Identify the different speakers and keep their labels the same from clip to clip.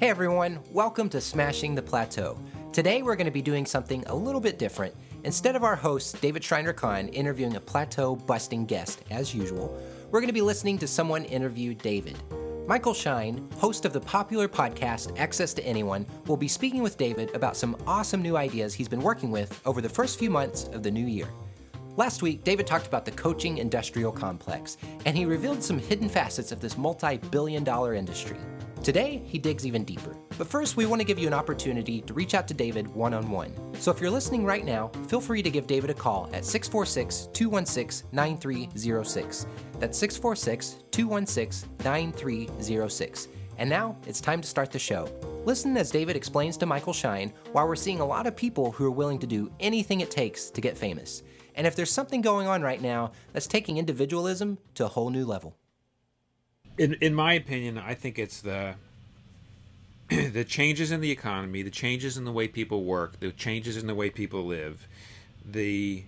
Speaker 1: Hey everyone, welcome to Smashing the Plateau. Today we're going to be doing something a little bit different. Instead of our host, David Schreiner-Kahn, interviewing a plateau-busting guest, as usual, we're going to be listening to someone interview David. Michael Shine, host of the popular podcast Access to Anyone, will be speaking with David about some awesome new ideas he's been working with over the first few months of the new year. Last week, David talked about the coaching industrial complex, and he revealed some hidden facets of this multi-billion-dollar industry. Today, he digs even deeper. But first, we want to give you an opportunity to reach out to David one-on-one. So if you're listening right now, feel free to give David a call at 646-216-9306. That's 646-216-9306. And now, it's time to start the show. Listen as David explains to Michael Shine why we're seeing a lot of people who are willing to do anything it takes to get famous. And if there's something going on right now that's taking individualism to a whole new level.
Speaker 2: In my opinion, I think it's the changes in the economy, the changes in the way people work, the changes in the way people live, the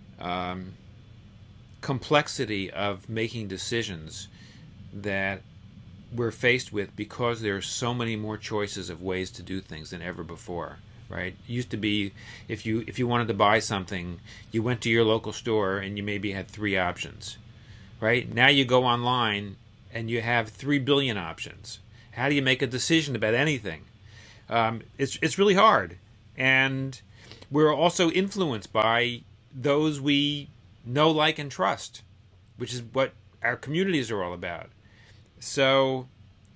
Speaker 2: complexity of making decisions that we're faced with because there are so many more choices of ways to do things than ever before. Right? It used to be if you wanted to buy something, you went to your local store and you maybe had 3 options. Right? Now you go online and you have 3 billion options. How do you make a decision about anything? It's really hard. And we're also influenced by those we know, like, and trust, which is what our communities are all about. So,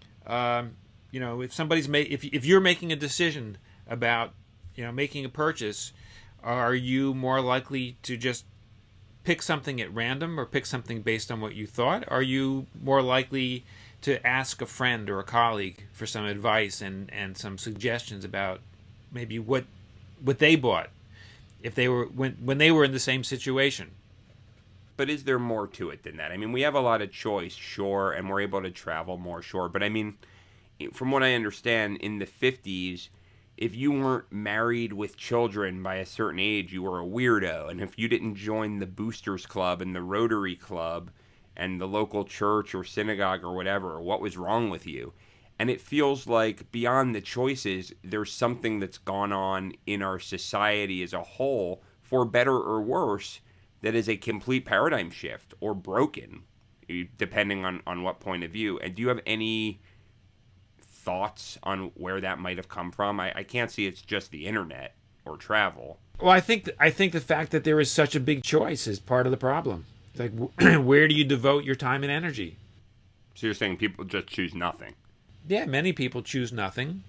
Speaker 2: if somebody's if you're making a decision about, making a purchase, are you more likely to just pick something at random or pick something based on what you thought? Are you more likely to ask a friend or a colleague for some advice and some suggestions about maybe what they bought if they were when they were in the same situation?
Speaker 3: But is there more to it than that? I mean, we have a lot of choice, sure, and we're able to travel more, sure. But I mean, from what I understand, in the 50s, if you weren't married with children by a certain age, you were a weirdo. And if you didn't join the Boosters Club and the Rotary Club and the local church or synagogue or whatever, what was wrong with you? And it feels like beyond the choices, there's something that's gone on in our society as a whole, for better or worse, that is a complete paradigm shift or broken, depending on what point of view. And do you have any thoughts on where that might have come from? I can't see it's just the internet or travel.
Speaker 2: Well, I think the fact that there is such a big choice is part of the problem. It's like, where do you devote your time and energy?
Speaker 3: So you're saying people just choose nothing?
Speaker 2: Yeah, many people choose nothing.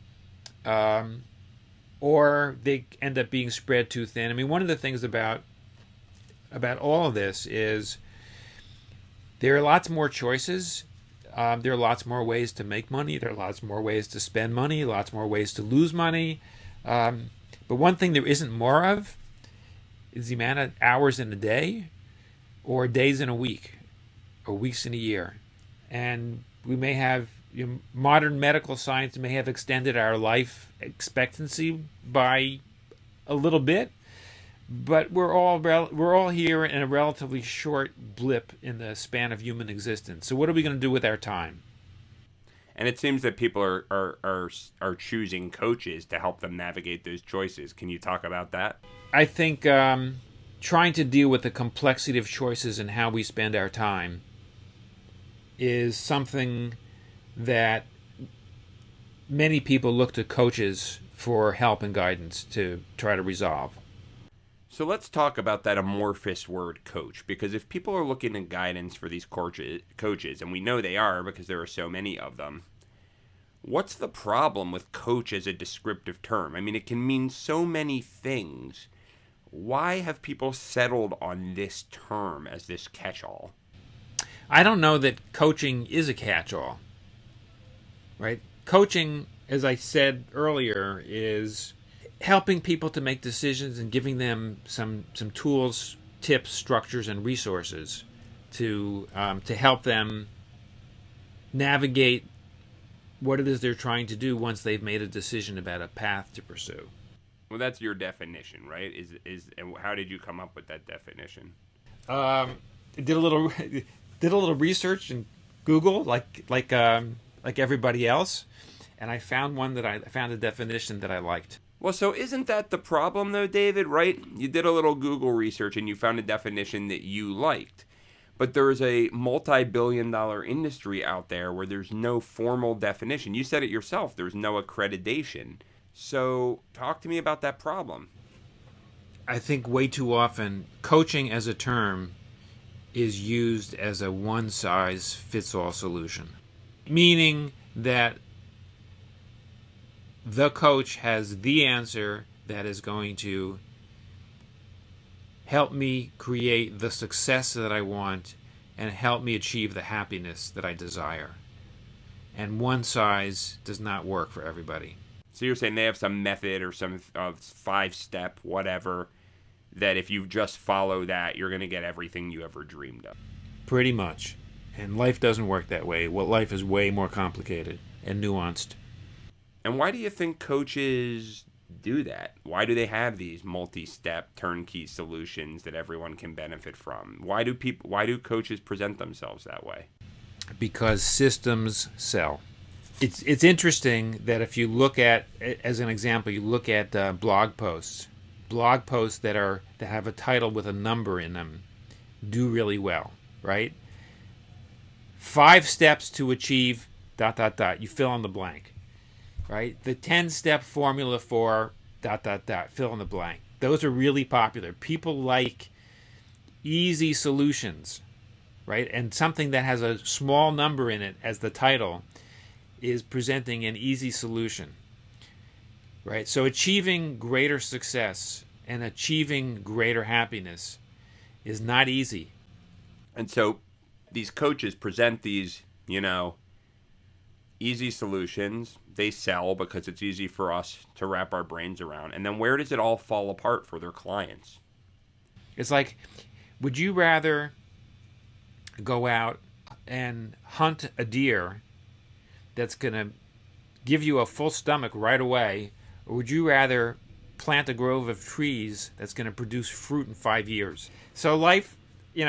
Speaker 2: Or they end up being spread too thin. I mean, one of the things about all of this is there are lots more choices. There are lots more ways to make money. There are lots more ways to spend money, lots more ways to lose money. But one thing there isn't more of is the amount of hours in a day or days in a week or weeks in a year. And we may have, modern medical science may have extended our life expectancy by a little bit, but we're all here in a relatively short blip in the span of human existence. So what are we going to do with our time?
Speaker 3: And it seems that people are choosing coaches to help them navigate those choices. Can you talk about that?
Speaker 2: I think trying to deal with the complexity of choices and how we spend our time is something that many people look to coaches for help and guidance to try to resolve.
Speaker 3: So let's talk about that amorphous word, coach, because if people are looking at guidance for these coaches, and we know they are because there are so many of them, what's the problem with coach as a descriptive term? I mean, it can mean so many things. Why have people settled on this term as this catch-all?
Speaker 2: I don't know that coaching is a catch-all, right? Coaching, as I said earlier, is helping people to make decisions and giving them some tools, tips, structures, and resources to help them navigate what it is they're trying to do once they've made a decision about a path to pursue.
Speaker 3: Well, that's your definition, right? And how did you come up with that definition?
Speaker 2: Did a little research and Google, like everybody else, and I found a definition that I liked.
Speaker 3: Well, so isn't that the problem, though, David, right? You did a little Google research and you found a definition that you liked. But there's a multi-billion-dollar industry out there where there's no formal definition. You said it yourself, there's no accreditation. So talk to me about that problem.
Speaker 2: I think way too often coaching as a term is used as a one-size-fits-all solution, meaning that the coach has the answer that is going to help me create the success that I want and help me achieve the happiness that I desire. And one size does not work for everybody.
Speaker 3: So you're saying they have some method or some 5-step whatever that if you just follow that, you're going to get everything you ever dreamed of.
Speaker 2: Pretty much. And life doesn't work that way. Well, life is way more complicated and nuanced.
Speaker 3: And why do you think coaches do that? Why do they have these multi-step turnkey solutions that everyone can benefit from? Why do coaches present themselves that way?
Speaker 2: Because systems sell. It's interesting that if you look at, as an example, you look at blog posts that have a title with a number in them do really well, right? 5 steps to achieve ... You fill in the blank. Right? The 10-step formula for ... fill in the blank. Those are really popular. People like easy solutions, right? And something that has a small number in it as the title is presenting an easy solution, right? So achieving greater success and achieving greater happiness is not easy.
Speaker 3: And so these coaches present these, easy solutions. They sell because it's easy for us to wrap our brains around. And then where does it all fall apart for their clients?
Speaker 2: It's like, would you rather go out and hunt a deer that's going to give you a full stomach right away, or would you rather plant a grove of trees that's going to produce fruit in 5 years? So life, in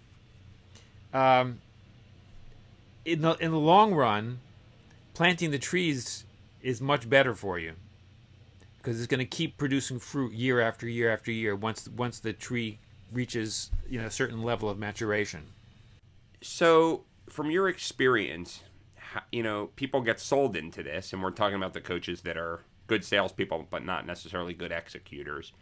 Speaker 2: the long run, planting the trees is much better for you because it's going to keep producing fruit year after year after year once the tree reaches a certain level of maturation.
Speaker 3: So from your experience, people get sold into this, and we're talking about the coaches that are good salespeople but not necessarily good executors.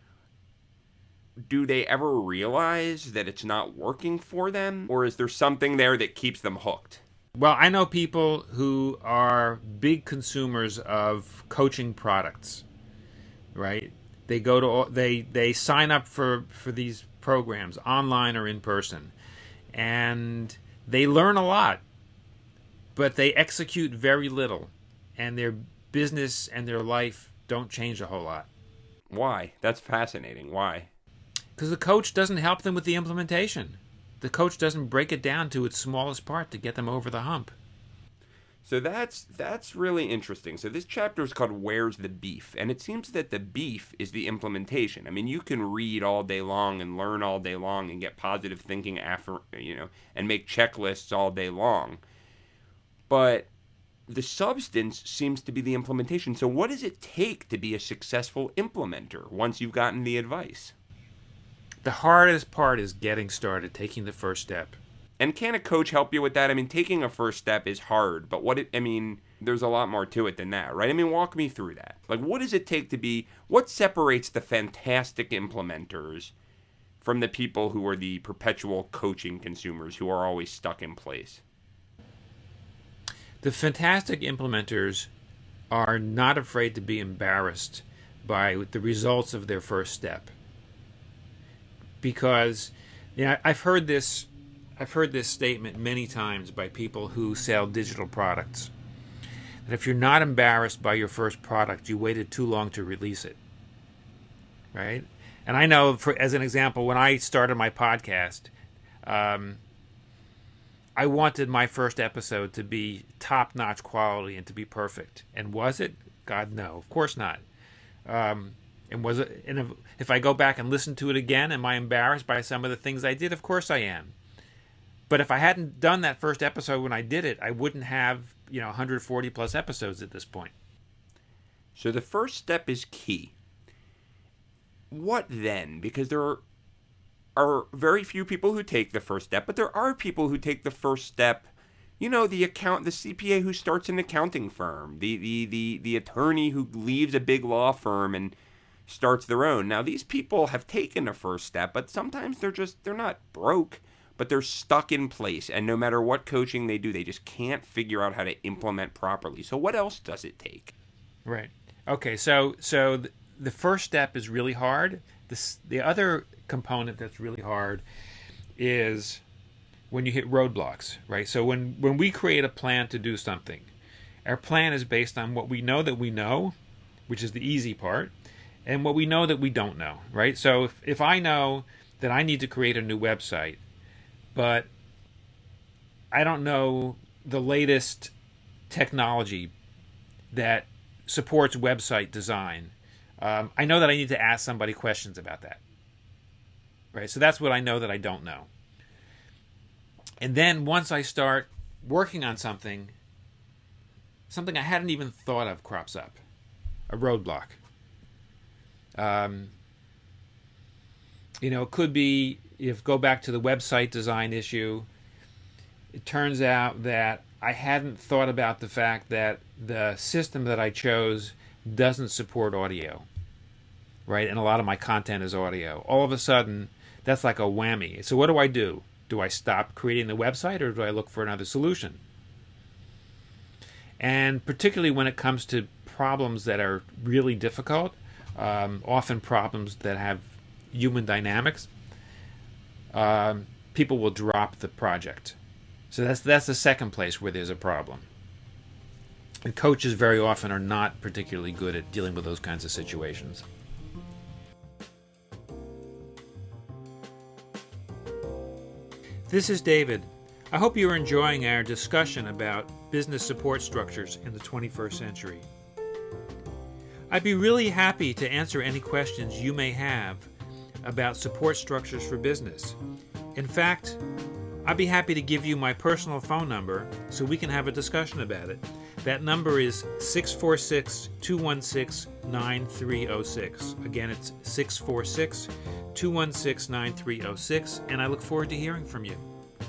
Speaker 3: Do they ever realize that it's not working for them, or is there something there that keeps them hooked?
Speaker 2: Well, I know people who are big consumers of coaching products, right? They sign up for these programs online or in person, and they learn a lot, but they execute very little, and their business and their life don't change a whole lot.
Speaker 3: Why? That's fascinating. Why?
Speaker 2: Because the coach doesn't help them with the implementation. The coach doesn't break it down to its smallest part to get them over the hump.
Speaker 3: So that's really interesting. So this chapter is called Where's the Beef? And it seems that the beef is the implementation. I mean, you can read all day long and learn all day long and get positive thinking and make checklists all day long. But the substance seems to be the implementation. So what does it take to be a successful implementer once you've gotten the advice?
Speaker 2: The hardest part is getting started, taking the first step.
Speaker 3: And can a coach help you with that? I mean, taking a first step is hard, but there's a lot more to it than that, right? I mean, walk me through that. Like, what does it take to what separates the fantastic implementers from the people who are the perpetual coaching consumers who are always stuck in place?
Speaker 2: The fantastic implementers are not afraid to be embarrassed by the results of their first step. Because I've heard this statement many times by people who sell digital products, that if you're not embarrassed by your first product, you waited too long to release it, right? And I know, as an example, when I started my podcast, I wanted my first episode to be top-notch quality and to be perfect. And was it? God, no. Of course not. And was it? And if I go back and listen to it again, am I embarrassed by some of the things I did? Of course I am. But if I hadn't done that first episode when I did it, I wouldn't have 140 plus episodes at this point.
Speaker 3: So the first step is key. What then? Because there are very few people who take the first step, but there are people who take the first step. The CPA who starts an accounting firm, the attorney who leaves a big law firm and starts their own. Now, these people have taken a first step, but sometimes they're not broke, but they're stuck in place. And no matter what coaching they do, they just can't figure out how to implement properly. So what else does it take?
Speaker 2: Right. Okay. So the first step is really hard. The other component that's really hard is when you hit roadblocks, right? So when we create a plan to do something, our plan is based on what we know that we know, which is the easy part, and what we know that we don't know, right? So if I know that I need to create a new website, but I don't know the latest technology that supports website design, I know that I need to ask somebody questions about that, right? So that's what I know that I don't know. And then once I start working on something I hadn't even thought of crops up, a roadblock. It could be, go back to the website design issue, it turns out that I hadn't thought about the fact that the system that I chose doesn't support audio, right? And a lot of my content is audio. All of a sudden, that's like a whammy. So what do? Do I stop creating the website, or do I look for another solution? And particularly when it comes to problems that are really difficult, often problems that have human dynamics, people will drop the project. So that's the second place where there's a problem. And coaches very often are not particularly good at dealing with those kinds of situations. This is David. I hope you're enjoying our discussion about business support structures in the 21st century. I'd be really happy to answer any questions you may have about support structures for business. In fact, I'd be happy to give you my personal phone number so we can have a discussion about it. That number is 646-216-9306. Again, it's 646-216-9306, and I look forward to hearing from you.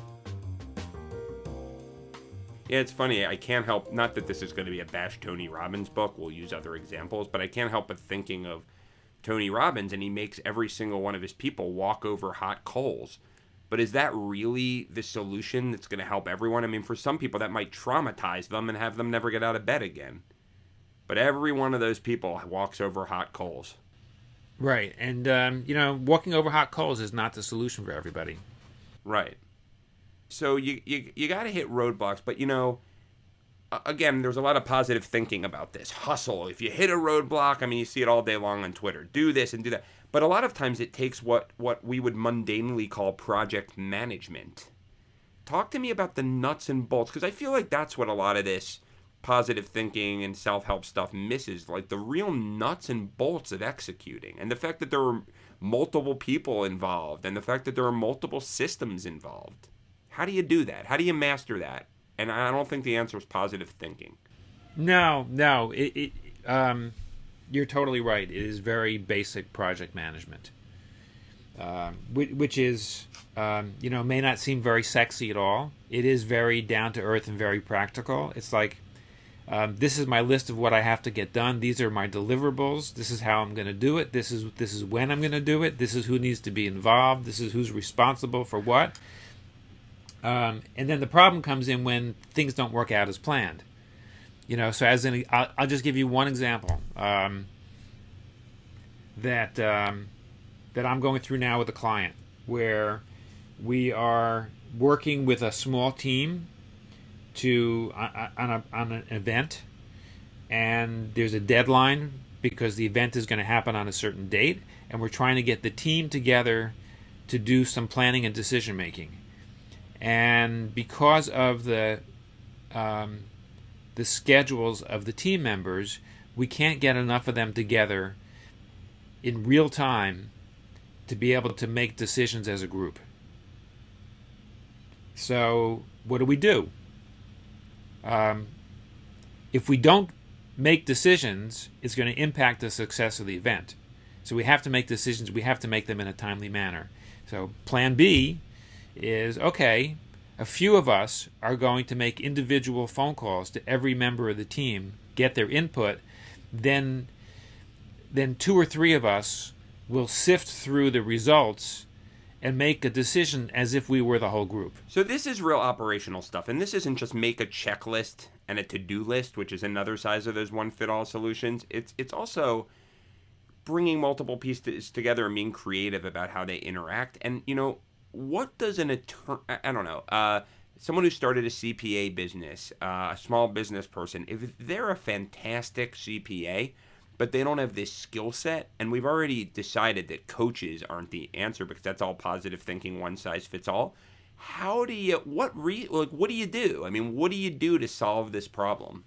Speaker 3: Yeah, it's funny. I can't help, not that this is going to be a Bash Tony Robbins book, we'll use other examples, but I can't help but thinking of Tony Robbins, and he makes every single one of his people walk over hot coals. But is that really the solution that's going to help everyone? I mean, for some people, that might traumatize them and have them never get out of bed again. But every one of those people walks over hot coals.
Speaker 2: Right. And, walking over hot coals is not the solution for everybody.
Speaker 3: Right. So you got to hit roadblocks. But, again, there's a lot of positive thinking about this. Hustle. If you hit a roadblock, you see it all day long on Twitter. Do this and do that. But a lot of times it takes what we would mundanely call project management. Talk to me about the nuts and bolts, because I feel like that's what a lot of this positive thinking and self-help stuff misses, like the real nuts and bolts of executing, and the fact that there are multiple people involved, and the fact that there are multiple systems involved. How do you do that? How do you master that? And I don't think the answer is positive thinking.
Speaker 2: No. You're totally right. It is very basic project management, which is, may not seem very sexy at all. It is very down to earth and very practical. It's like, this is my list of what I have to get done. These are my deliverables. This is how I'm going to do it. This is when I'm going to do it. This is who needs to be involved. This is who's responsible for what. And then the problem comes in when things don't work out as planned. So I'll just give you one example that I'm going through now with a client, where we are working with a small team on an event, and there's a deadline because the event is going to happen on a certain date, and we're trying to get the team together to do some planning and decision making. And because of the schedules of the team members, we can't get enough of them together in real time to be able to make decisions as a group. So what do? If we don't make decisions, it's going to impact the success of the event. So we have to make decisions. We have to make them in a timely manner. So plan B is, okay, a few of us are going to make individual phone calls to every member of the team, get their input, then 2 or 3 of us will sift through the results and make a decision as if we were the whole group.
Speaker 3: So this is real operational stuff, and this isn't just make a checklist and a to-do list, which is another size of those one-fit-all solutions. It's also bringing multiple pieces together and being creative about how they interact. And, what does an attorney, I don't know, someone who started a CPA business, a small business person, if they're a fantastic CPA, but they don't have this skill set, and we've already decided that coaches aren't the answer because that's all positive thinking, one size fits all. What do you do? I mean, what do you do to solve this problem?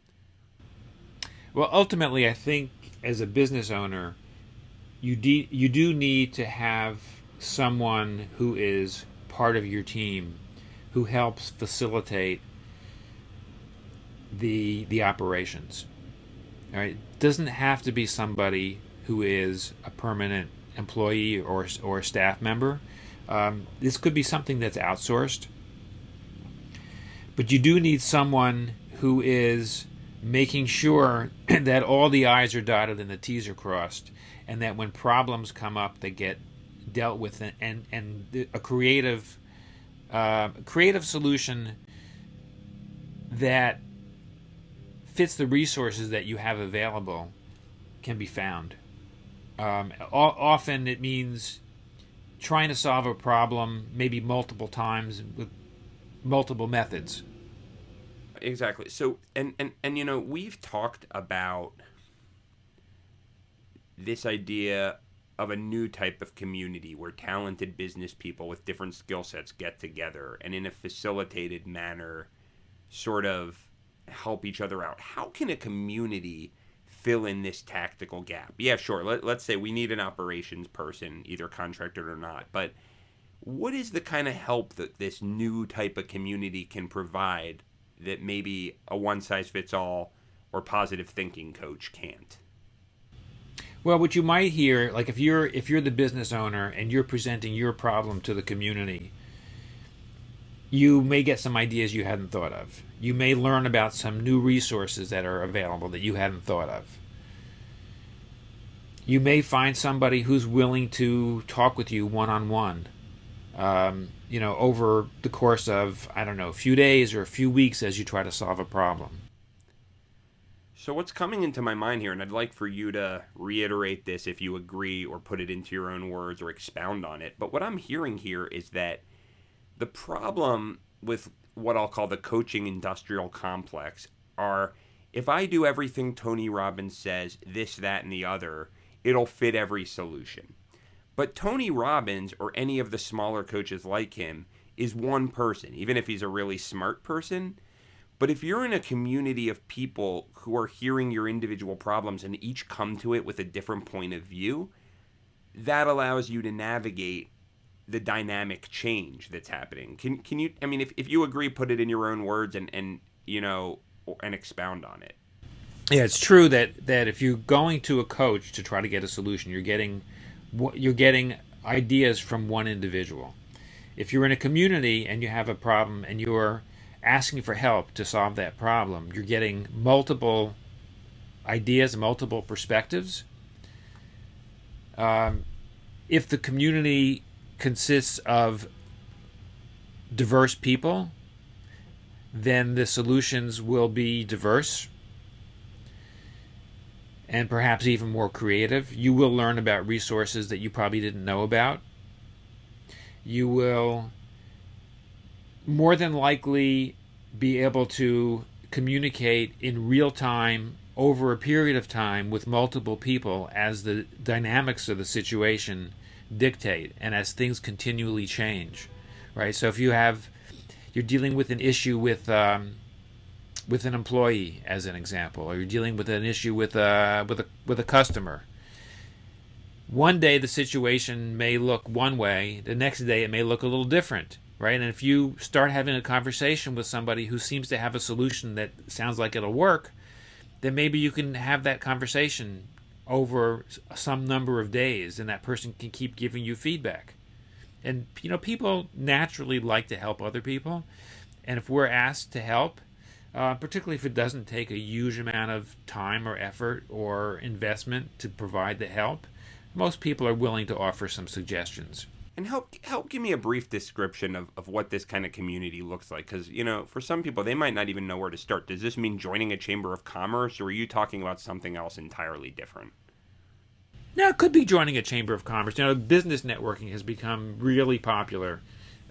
Speaker 2: Well, ultimately, I think as a business owner, you do need to have someone who is part of your team who helps facilitate the operations. All right, it doesn't have to be somebody who is a permanent employee or a staff member. This could be something that's outsourced, but you do need someone who is making sure that all the I's are dotted and the T's are crossed, and that when problems come up, they get dealt with, and a creative solution that fits the resources that you have available can be found. Often it means trying to solve a problem maybe multiple times with multiple methods.
Speaker 3: Exactly. So, and we've talked about this idea of a new type of community where talented business people with different skill sets get together and in a facilitated manner sort of help each other out. How can a community fill in this tactical gap? Yeah, sure. Let's say we need an operations person, either contracted or not, but what is the kind of help that this new type of community can provide that maybe a one-size-fits-all or positive thinking coach can't?
Speaker 2: Well, what you might hear, like if you're the business owner and you're presenting your problem to the community, you may get some ideas you hadn't thought of. You may learn about some new resources that are available that you hadn't thought of. You may find somebody who's willing to talk with you one-on-one, over the course of, a few days or a few weeks as you try to solve a problem.
Speaker 3: So what's coming into my mind here, and I'd like for you to reiterate this if you agree or put it into your own words or expound on it, but what I'm hearing here is that the problem with what I'll call the coaching industrial complex are, if I do everything Tony Robbins says, this, that, and the other, it'll fit every solution. But Tony Robbins, or any of the smaller coaches like him, is one person, even if he's a really smart person. But if you're in a community of people who are hearing your individual problems and each come to it with a different point of view, that allows you to navigate the dynamic change that's happening. Can you, if you agree, put it in your own words and expound on it.
Speaker 2: Yeah, it's true that if you're going to a coach to try to get a solution, you're getting ideas from one individual. If you're in a community and you have a problem and you're asking for help to solve that problem, you're getting multiple ideas, multiple perspectives. If the community consists of diverse people, then the solutions will be diverse and perhaps even more creative. You will learn about resources that you probably didn't know about. You will more than likely be able to communicate in real time over a period of time with multiple people as the dynamics of the situation dictate and as things continually change, right? So if you're dealing with an issue with an employee, as an example, or you're dealing with an issue with a customer, one day the situation may look one way, the next day it may look a little different. right? And if you start having a conversation with somebody who seems to have a solution that sounds like it'll work, then maybe you can have that conversation over some number of days, and that person can keep giving you feedback. And, people naturally like to help other people. And if we're asked to help, particularly if it doesn't take a huge amount of time or effort or investment to provide the help, most people are willing to offer some suggestions.
Speaker 3: And help give me a brief description of what this kind of community looks like. Because, for some people, they might not even know where to start. Does this mean joining a chamber of commerce, or are you talking about something else entirely different?
Speaker 2: Now, it could be joining a chamber of commerce. Business networking has become really popular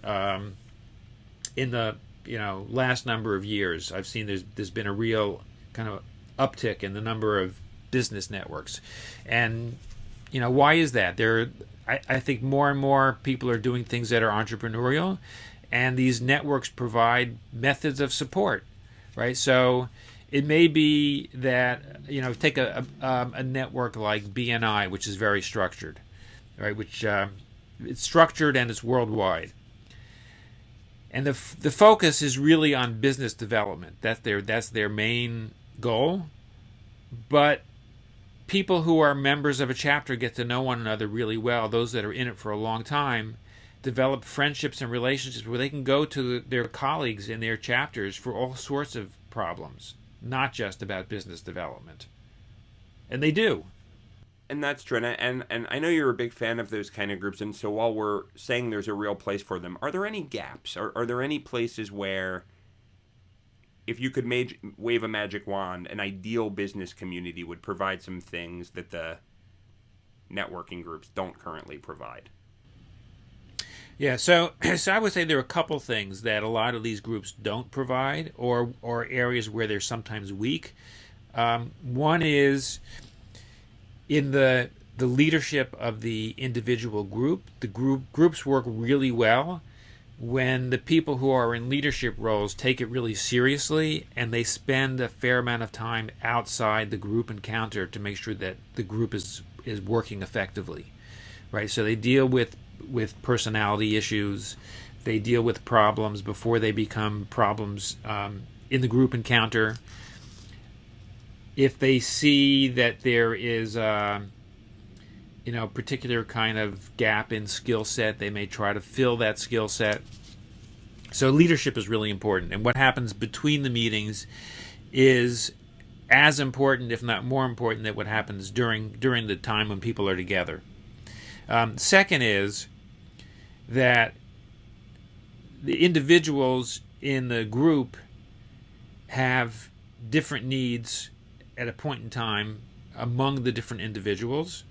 Speaker 2: in the last number of years. I've seen there's been a real kind of uptick in the number of business networks. And, why is that? I think more and more people are doing things that are entrepreneurial, and these networks provide methods of support, right? So it may be that, take a network like BNI, which is very structured, right? Which it's structured and it's worldwide. And the focus is really on business development. That's their main goal. But people who are members of a chapter get to know one another really well. Those that are in it for a long time develop friendships and relationships where they can go to their colleagues in their chapters for all sorts of problems, not just about business development. And they do.
Speaker 3: And that's true. And I know you're a big fan of those kind of groups. And so while we're saying there's a real place for them, are there any gaps? Are there any places where, if you could wave a magic wand, an ideal business community would provide some things that the networking groups don't currently provide?
Speaker 2: Yeah, so I would say there are a couple things that a lot of these groups don't provide, or areas where they're sometimes weak. One is in the leadership of the individual group. The groups work really well when the people who are in leadership roles take it really seriously, and they spend a fair amount of time outside the group encounter to make sure that the group is working effectively, right? So they deal with personality issues. They deal with problems before they become problems in the group encounter. If they see that there is particular kind of gap in skill set, they may try to fill that skill set. So leadership is really important, and what happens between the meetings is as important, if not more important, than what happens during the time when people are together. Second is that the individuals in the group have different needs at a point in time among the different individuals.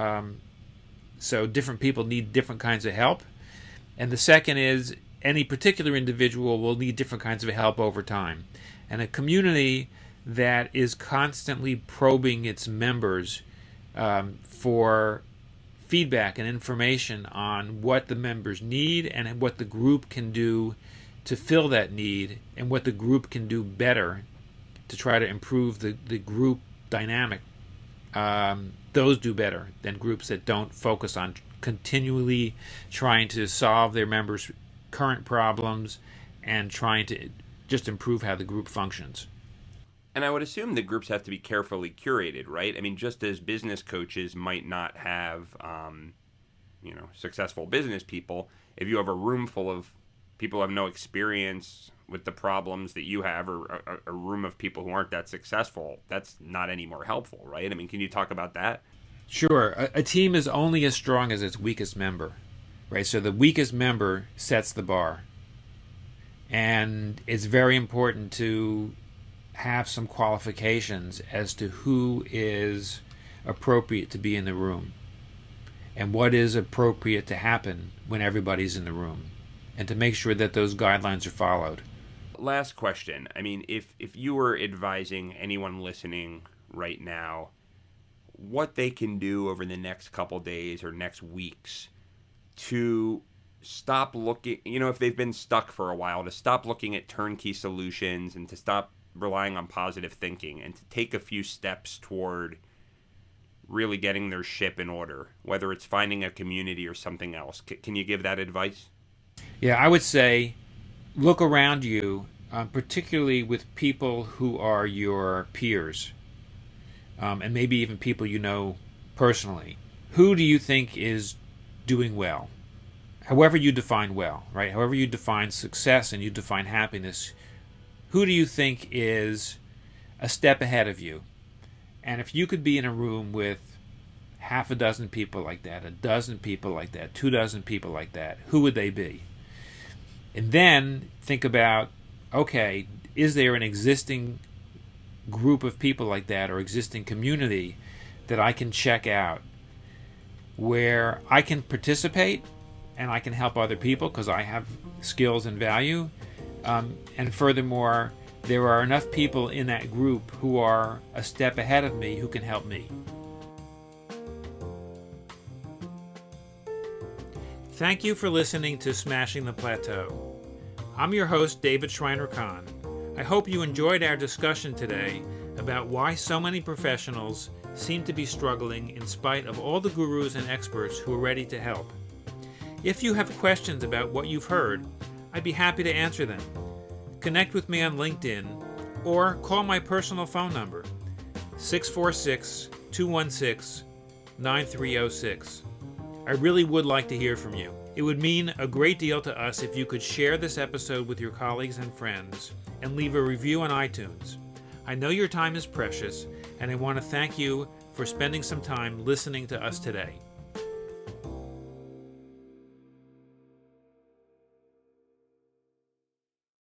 Speaker 2: So different people need different kinds of help. And the second is any particular individual will need different kinds of help over time. And a community that is constantly probing its members for feedback and information on what the members need and what the group can do to fill that need, and what the group can do better to try to improve the group dynamic. Those do better than groups that don't focus on continually trying to solve their members' current problems and trying to just improve how the group functions.
Speaker 3: And I would assume the groups have to be carefully curated, right? I mean, just as business coaches might not have, successful business people, if you have a room full of people who have no experience with the problems that you have, or a room of people who aren't that successful, that's not any more helpful, right? I mean, can you talk about that?
Speaker 2: Sure. A team is only as strong as its weakest member, right? So the weakest member sets the bar. And it's very important to have some qualifications as to who is appropriate to be in the room and what is appropriate to happen when everybody's in the room, and to make sure that those guidelines are followed.
Speaker 3: Last question. I mean, if you were advising anyone listening right now what they can do over the next couple days or next weeks to stop looking, if they've been stuck for a while, to stop looking at turnkey solutions and to stop relying on positive thinking and to take a few steps toward really getting their ship in order, whether it's finding a community or something else. Can you give that advice?
Speaker 2: Yeah, I would say look around you, particularly with people who are your peers, and maybe even people you know personally. Who do you think is doing well? However you define well, right? However you define success and you define happiness, who do you think is a step ahead of you? And if you could be in a room with half a dozen people like that, a dozen people like that, 24 people like that, who would they be? And then think about, okay, is there an existing group of people like that or existing community that I can check out where I can participate and I can help other people because I have skills and value. And furthermore, there are enough people in that group who are a step ahead of me who can help me. Thank you for listening to Smashing the Plateau. I'm your host, David Schreiner-Kahn. I hope you enjoyed our discussion today about why so many professionals seem to be struggling in spite of all the gurus and experts who are ready to help. If you have questions about what you've heard, I'd be happy to answer them. Connect with me on LinkedIn or call my personal phone number, 646-216-9306. I really would like to hear from you. It would mean a great deal to us if you could share this episode with your colleagues and friends and leave a review on iTunes. I know your time is precious, and I want to thank you for spending some time listening to us today.